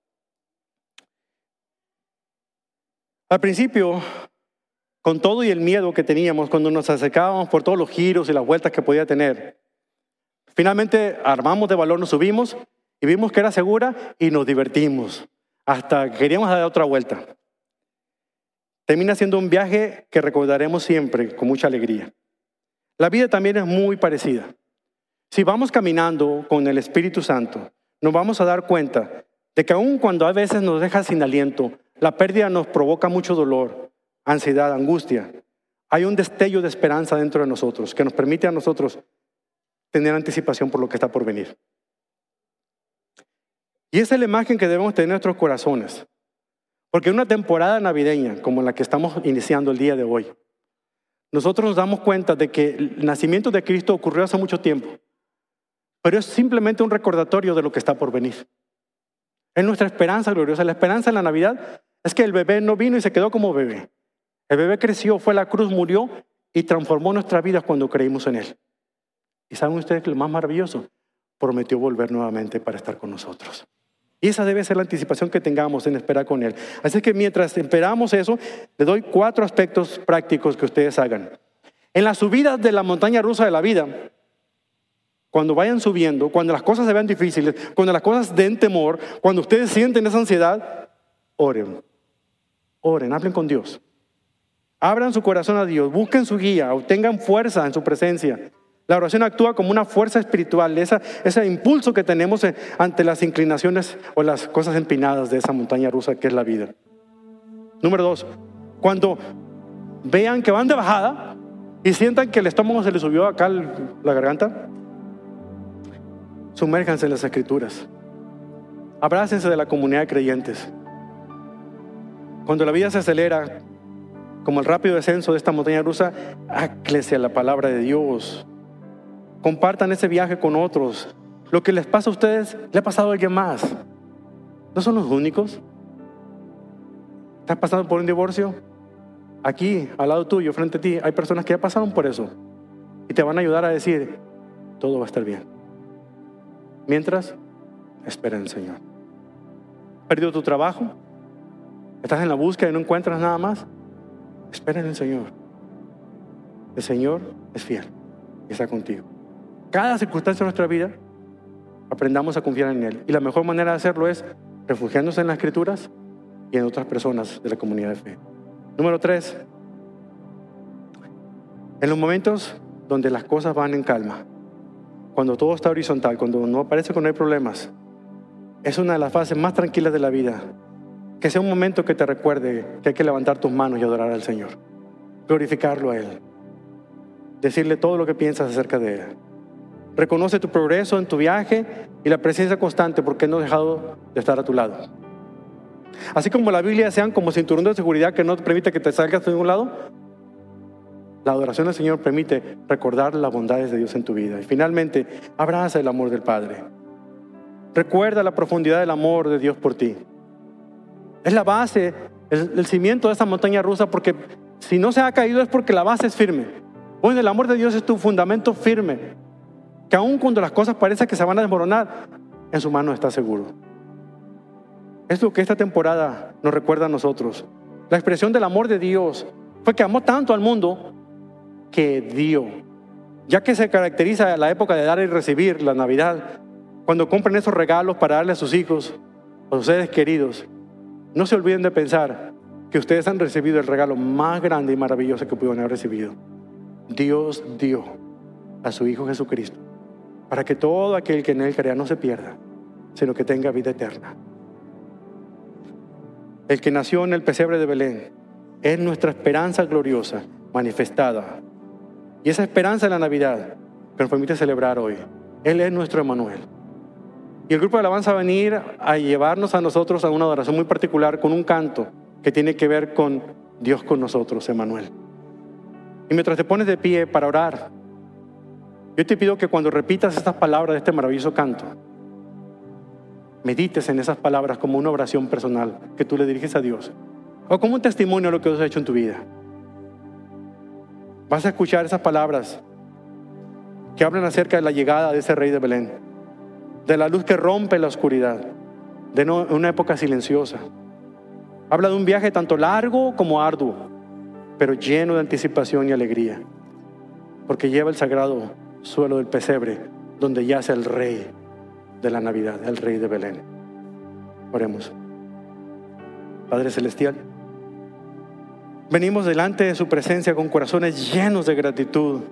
Al principio, con todo y el miedo que teníamos cuando nos acercábamos por todos los giros y las vueltas que podía tener, finalmente armamos de valor, nos subimos y vimos que era segura y nos divertimos. Hasta queríamos dar otra vuelta. Termina siendo un viaje que recordaremos siempre con mucha alegría. La vida también es muy parecida. Si vamos caminando con el Espíritu Santo, nos vamos a dar cuenta de que aun cuando a veces nos deja sin aliento, la pérdida nos provoca mucho dolor, ansiedad, angustia, hay un destello de esperanza dentro de nosotros que nos permite a nosotros tener anticipación por lo que está por venir. Y esa es la imagen que debemos tener en nuestros corazones. Porque en una temporada navideña como la que estamos iniciando el día de hoy, nosotros nos damos cuenta de que el nacimiento de Cristo ocurrió hace mucho tiempo, pero es simplemente un recordatorio de lo que está por venir. Es nuestra esperanza gloriosa. La esperanza en la Navidad es que el bebé no vino y se quedó como bebé. El bebé creció, fue a la cruz, murió y transformó nuestra vida cuando creímos en Él. ¿Y saben ustedes que lo más maravilloso? Prometió volver nuevamente para estar con nosotros. Y esa debe ser la anticipación que tengamos en esperar con Él. Así que mientras esperamos eso, les doy 4 aspectos prácticos que ustedes hagan. En las subidas de la montaña rusa de la vida, cuando vayan subiendo, cuando las cosas se vean difíciles, cuando las cosas den temor, cuando ustedes sienten esa ansiedad, oren. Oren, hablen con Dios. Abran su corazón a Dios, busquen su guía, obtengan fuerza en su presencia. La oración actúa como una fuerza espiritual, ese impulso que tenemos ante las inclinaciones o las cosas empinadas de esa montaña rusa que es la vida. Número 2, cuando vean que van de bajada y sientan que el estómago se les subió acá la garganta, sumérjanse en las Escrituras. Abrácense de la comunidad de creyentes. Cuando la vida se acelera, como el rápido descenso de esta montaña rusa, áclese a la palabra de Dios. Compartan ese viaje con otros. Lo que les pasa a ustedes, le ha pasado a alguien más. ¿No son los únicos? ¿Estás pasando por un divorcio? Aquí, al lado tuyo, frente a ti, hay personas que ya pasaron por eso. Y te van a ayudar a decir, todo va a estar bien. Mientras, espera en el Señor. ¿Has perdido tu trabajo? ¿Estás en la búsqueda y no encuentras nada más? Espera en el Señor. El Señor es fiel y está contigo. Cada circunstancia de nuestra vida, aprendamos a confiar en Él. Y la mejor manera de hacerlo es refugiándose en las Escrituras y en otras personas de la comunidad de fe. Número 3. En los momentos donde las cosas van en calma, cuando todo está horizontal, cuando no parece que no hay problemas, es una de las fases más tranquilas de la vida. Que sea un momento que te recuerde que hay que levantar tus manos y adorar al Señor. Glorificarlo a Él. Decirle todo lo que piensas acerca de Él. Reconoce tu progreso en tu viaje y la presencia constante porque no ha dejado de estar a tu lado. Así como la Biblia sean como cinturón de seguridad que no te permite que te salgas de ningún lado, la adoración al Señor permite recordar las bondades de Dios en tu vida. Y finalmente, abraza el amor del Padre. Recuerda la profundidad del amor de Dios por ti. Es la base, el cimiento de esa montaña rusa, porque si no se ha caído es porque la base es firme. Bueno, el amor de Dios es tu fundamento firme, que aun cuando las cosas parecen que se van a desmoronar, en su mano está seguro. Es lo que esta temporada nos recuerda a nosotros. La expresión del amor de Dios fue que amó tanto al mundo que dio. Ya que se caracteriza la época de dar y recibir, la Navidad, cuando compran esos regalos para darle a sus hijos, a sus seres queridos, no se olviden de pensar que ustedes han recibido el regalo más grande y maravilloso que pudieron haber recibido. Dios dio a su Hijo Jesucristo para que todo aquel que en Él crea no se pierda, sino que tenga vida eterna. El que nació en el pesebre de Belén es nuestra esperanza gloriosa manifestada. Y esa esperanza de la Navidad que nos permite celebrar hoy, Él es nuestro Emmanuel. Y el grupo de alabanza va a venir a llevarnos a nosotros a una adoración muy particular con un canto que tiene que ver con Dios con nosotros, Emmanuel. Y mientras te pones de pie para orar, yo te pido que cuando repitas estas palabras de este maravilloso canto, medites en esas palabras como una oración personal que tú le diriges a Dios, o como un testimonio de lo que Dios ha hecho en tu vida. Vas a escuchar esas palabras que hablan acerca de la llegada de ese rey de Belén, de la luz que rompe la oscuridad, de una época silenciosa. Habla de un viaje tanto largo como arduo, pero lleno de anticipación y alegría, porque lleva el sagrado suelo del pesebre donde yace el rey de la Navidad, el rey de Belén. Oremos. Padre Celestial, venimos delante de su presencia con corazones llenos de gratitud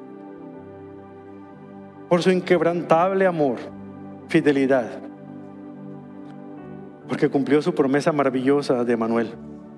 por su inquebrantable amor, fidelidad, porque cumplió su promesa maravillosa de Emmanuel.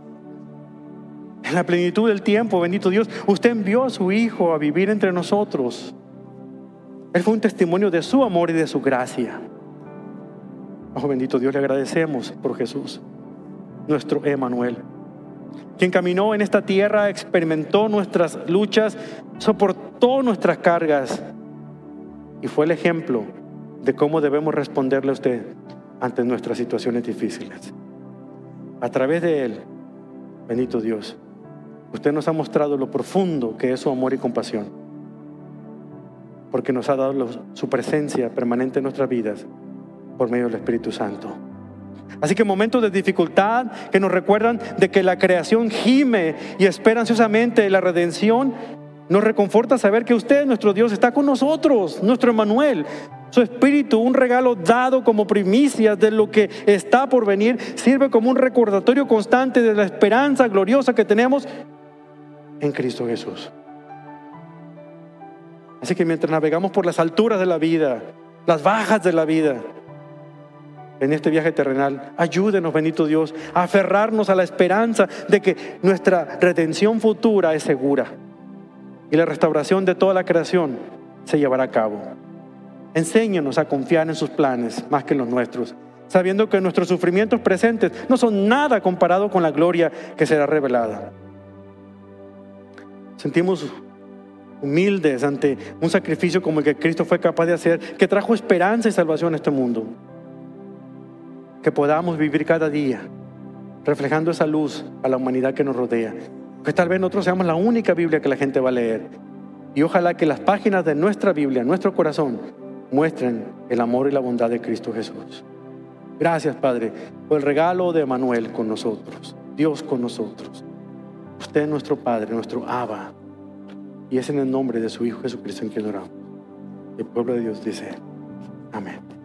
En la plenitud del tiempo, bendito Dios, usted envió a su Hijo a vivir entre nosotros. Él fue un testimonio de su amor y de su gracia. Oh, bendito Dios, le agradecemos por Jesús, nuestro Emmanuel, quien caminó en esta tierra, experimentó nuestras luchas, soportó nuestras cargas y fue el ejemplo de cómo debemos responderle a usted ante nuestras situaciones difíciles. A través de Él, bendito Dios, usted nos ha mostrado lo profundo que es su amor y compasión, porque nos ha dado su presencia permanente en nuestras vidas por medio del Espíritu Santo. Así que momentos de dificultad que nos recuerdan de que la creación gime y espera ansiosamente la redención, nos reconforta saber que usted, nuestro Dios, está con nosotros, nuestro Emmanuel. Su Espíritu, un regalo dado como primicia de lo que está por venir, sirve como un recordatorio constante de la esperanza gloriosa que tenemos en Cristo Jesús. Así que mientras navegamos por las alturas de la vida, las bajas de la vida, en este viaje terrenal, ayúdenos, bendito Dios, a aferrarnos a la esperanza de que nuestra redención futura es segura y la restauración de toda la creación se llevará a cabo. Enséñanos a confiar en sus planes más que en los nuestros, sabiendo que nuestros sufrimientos presentes no son nada comparado con la gloria que será revelada. Sentimos humildes ante un sacrificio como el que Cristo fue capaz de hacer, que trajo esperanza y salvación a este mundo. Que podamos vivir cada día reflejando esa luz a la humanidad que nos rodea. Que tal vez nosotros seamos la única Biblia que la gente va a leer. Y ojalá que las páginas de nuestra Biblia, nuestro corazón, muestren el amor y la bondad de Cristo Jesús. Gracias, Padre, por el regalo de Emmanuel con nosotros, Dios con nosotros. Usted es nuestro Padre, nuestro Abba. Y es en el nombre de su Hijo Jesucristo en quien oramos. El pueblo de Dios dice: amén.